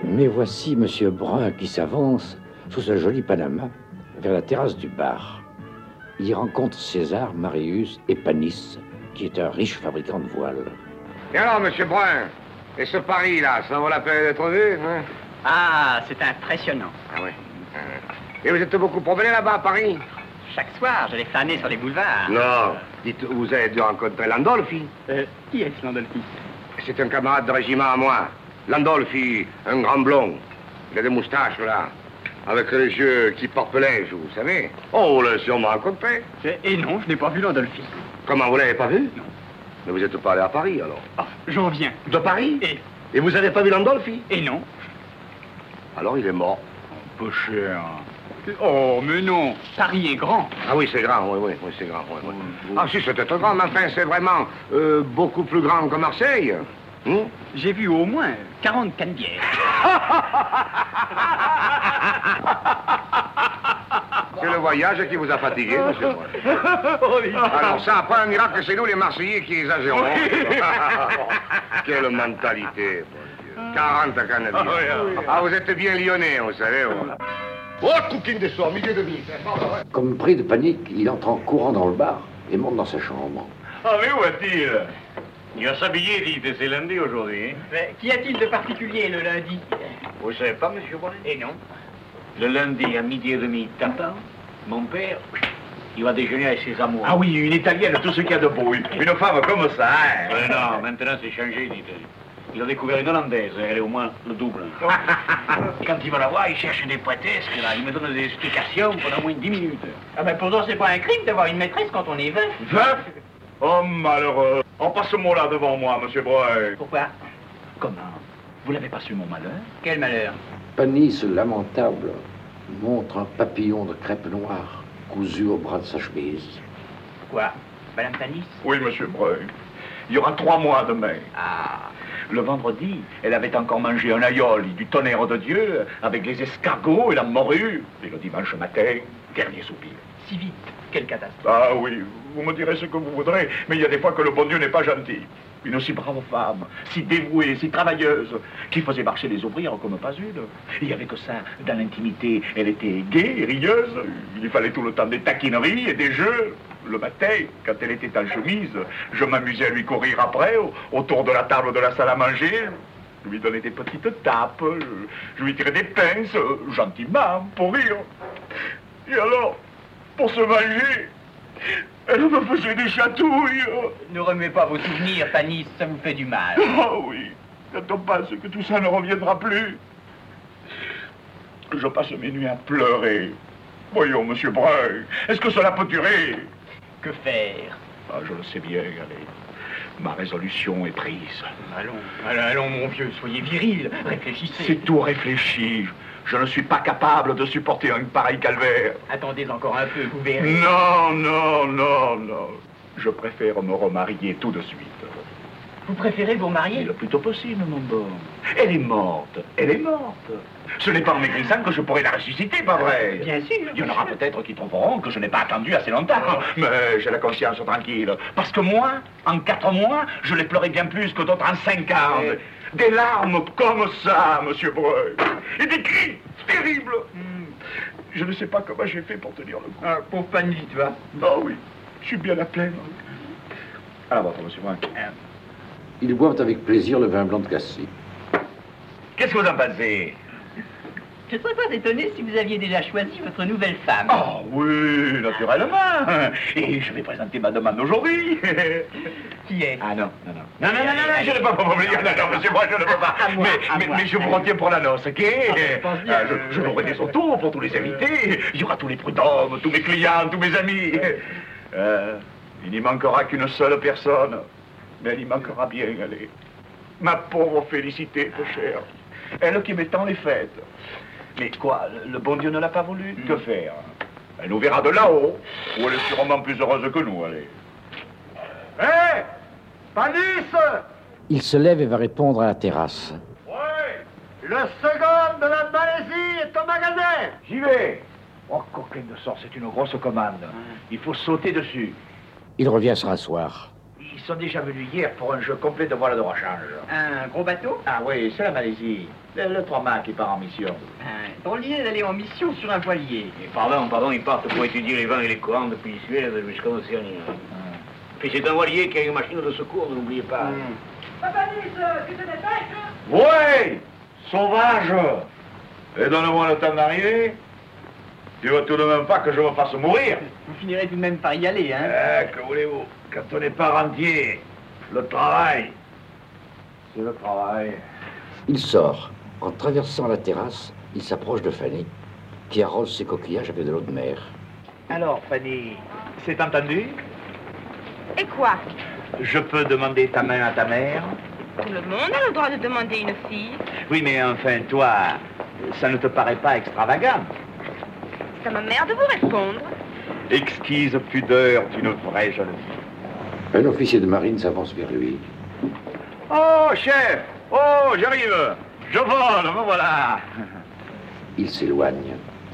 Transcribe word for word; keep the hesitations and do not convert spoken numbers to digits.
Mais voici Monsieur Brun qui s'avance sous ce joli Panama vers la terrasse du bar. Il y rencontre César, Marius et Panis, qui est un riche fabricant de voiles. Et alors, Monsieur Brun, et ce Paris-là, ça vaut la peine d'être vu, hein? Ah, c'est impressionnant. Ah oui. Et vous êtes beaucoup promené là-bas à Paris? Chaque soir, j'allais flâner sur les boulevards. Non. Dites, vous avez dû rencontrer Landolfi. Euh, qui est-ce, Landolfi? C'est un camarade de régiment à moi. Landolfi, un grand blond. Il a des moustaches, là. Avec les yeux qui portent linge, vous savez. Oh, vous l'avez sûrement rencontré. Et non, je n'ai pas vu Landolfi. Comment, vous l'avez pas vu? Non. Mais vous n'êtes pas allé à Paris, alors? Ah, j'en viens. De Paris? Et Et vous n'avez pas vu Landolfi? Et non. Alors il est mort. Peu cher. Oh, mais non. Paris est grand. Ah oui, c'est grand, oui, oui, oui c'est grand. Oui, oui. Mmh. Ah si, c'est très grand, mais enfin, c'est vraiment euh, beaucoup plus grand que Marseille. Mmh? J'ai vu au moins quarante cannebières. C'est le voyage qui vous a fatigué, monsieur. Alors ça, après un miracle, c'est nous les Marseillais qui exagérons. Quelle mentalité, mon Dieu. quarante cannebières. Ah, vous êtes bien lyonnais, vous savez. Oh, coquine des soirs, milieu de vie. Comme pris de panique, il entre en courant dans le bar et monte dans sa chambre. Ah, mais où est-il? Il va s'habiller, dites, c'est lundi aujourd'hui. Hein? Mais qu'y a-t-il de particulier le lundi? Vous savez pas, monsieur Brun? Et non. Le lundi à midi et demi, t'entends? Mon père, il va déjeuner avec ses amours. Ah oui, une italienne, tout ce qu'il y a de beau. Une femme comme ça, hein? Mais non, maintenant c'est changé, dites. Il a découvert une hollandaise, elle est au moins le double. Quand il va la voir, il cherche des prétextes, là. Il me donne des explications pendant au moins dix minutes. Ah ben pourtant c'est pas un crime d'avoir une maîtresse quand on est veuf. Veuf? Oh, malheureux. On passe ce mot-là devant moi, monsieur Breuil. Pourquoi? Comment? Vous n'avez pas su mon malheur? Quel malheur? Panis, lamentable, montre un papillon de crêpe noire cousu au bras de sa chemise. Quoi? Madame Panis? Oui, monsieur Breuil. Il y aura trois mois demain. Ah. Le vendredi, elle avait encore mangé un aïoli du tonnerre de Dieu avec les escargots et la morue. Et le dimanche matin, dernier soupir. Si vite, quelle catastrophe. Ah oui, vous me direz ce que vous voudrez, mais il y a des fois que le bon Dieu n'est pas gentil. Une aussi brave femme, si dévouée, si travailleuse, qui faisait marcher les ouvrières comme pas une. Il n'y avait que ça, dans l'intimité, elle était gaie et rieuse. Il lui fallait tout le temps des taquineries et des jeux. Le matin, quand elle était en chemise, je m'amusais à lui courir après, autour de la table de la salle à manger. Je lui donnais des petites tapes, je, je lui tirais des pinces, gentiment, pour rire. Et alors, pour se manger, elle me faisait des chatouilles. Ne remuez pas vos souvenirs, Panis, ça vous fait du mal. Oh oui, quand on pense que tout ça ne reviendra plus. Je passe mes nuits à pleurer. Voyons, monsieur Breuil, est-ce que cela peut durer? Que faire? Ah, je le sais bien, allez. Ma résolution est prise. Allons, allons, allons, mon vieux, soyez viril, réfléchissez. C'est tout réfléchi. Je ne suis pas capable de supporter un pareil calvaire. Attendez encore un peu, vous verrez. Non, non, non, non. Je préfère me remarier tout de suite. Vous préférez vous marier? Le plus tôt possible, mon bon. Elle est morte, elle est morte. Ce n'est pas en maigrissant que je pourrai la ressusciter, pas vrai? Bien sûr. Il y en aura peut-être qui trouveront que je n'ai pas attendu assez longtemps. Mais j'ai la conscience tranquille. Parce que moi, en quatre mois, je l'ai pleuré bien plus que d'autres en cinquante. Euh... Des larmes comme ça, monsieur Breuil. Et des cris terribles. Mm. Je ne sais pas comment j'ai fait pour tenir le coup. Ah, pauvre Panis, tu vois. Ah oui, je suis bien à plaindre. À la vôtre, monsieur Breuil. Ah. Ils boivent avec plaisir le vin blanc de Cassis. Qu'est-ce que vous en pensez? Je ne serais pas étonné si vous aviez déjà choisi votre nouvelle femme. Oh oui, naturellement. Et je vais présenter ma demande aujourd'hui. Qui est? Ah non, non, non. Non, non, non, non, non, je ne peux pas vous dire. Non, non, monsieur, moi, je ne peux pas. À moi, mais, à mais, moi. mais je vous retiens pour la noce, ok? Ah, je pense bien. Ah, je, je vous des autos pour tous les invités. Il y aura tous les prud'hommes, tous mes clients, tous mes amis. Euh, il n'y manquera qu'une seule personne. Mais elle y manquera bien, allez. Ma pauvre Félicité, peu chère. Elle qui met tant les fêtes. Mais quoi, le, le bon Dieu ne l'a pas voulu? Mm. Que faire? Elle nous verra de là-haut, où elle est sûrement plus heureuse que nous, allez. Hé hey, Panis! Il se lève et va répondre à la terrasse. Oui, le second de la Malaisie est au magasin. J'y vais. Oh, coquin de sort, c'est une grosse commande. Il faut sauter dessus. Il revient se rasseoir. sont déjà venus hier pour un jeu complet de voile de rechange. Un gros bateau? Ah oui, c'est la Malaisie. Le, le trois mâts qui part en mission. Ah, drôle d'idée d'aller en mission sur un voilier. Et pardon, pardon, ils partent pour étudier les vents et les courants depuis Suez jusqu'en Océanie. Puis c'est un voilier qui a une machine de secours, ne l'oubliez pas. Hum. Papa Nice, tu te dépêches? Oui, sauvage. Et donne-moi le temps d'arriver. Tu veux tout de même pas que je me fasse mourir? Vous finirez tout de même par y aller, hein? Eh, que voulez-vous? Quand on n'est pas rentier, le travail, c'est le travail. Il sort. En traversant la terrasse, il s'approche de Fanny, qui arrose ses coquillages avec de l'eau de mer. Alors, Fanny, c'est entendu? Et quoi? Je peux demander ta main à ta mère? Tout le monde a le droit de demander une fille. Oui, mais enfin, toi, ça ne te paraît pas extravagant? C'est à ma mère de vous répondre. Exquise pudeur d'une vraie jeune fille. Un officier de marine s'avance vers lui. Oh, chef! Oh, j'arrive! Je vole, me voilà! Il s'éloigne.